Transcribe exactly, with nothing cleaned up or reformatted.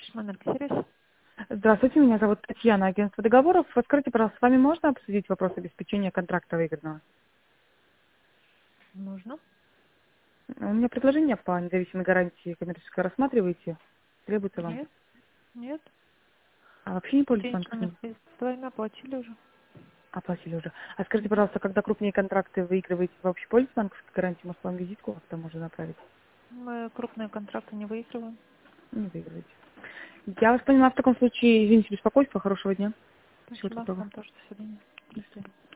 Монарх-сервис. Здравствуйте, меня зовут Татьяна, агентство договоров. Скажите, пожалуйста, с вами можно обсудить вопрос обеспечения контракта выгодного? Нужно? У меня предложение по независимой гарантии коммерческой рассматриваете? Требуется вам? Нет, нет. А вообще не пользуетесь Денежными банковским? средствами оплатили уже. Оплатили уже. А скажите, пожалуйста, когда крупнее контракты выигрываете, вы вообще пользуетесь банковской гарантией? Может, вам визитку как-то можно направить? Мы крупные контракты не выигрываем. Не выигрываете. Я вас поняла, в таком случае, извините, беспокойство, хорошего дня. Всего Спасибо. доброго. Вам тоже. До свидания. До свидания.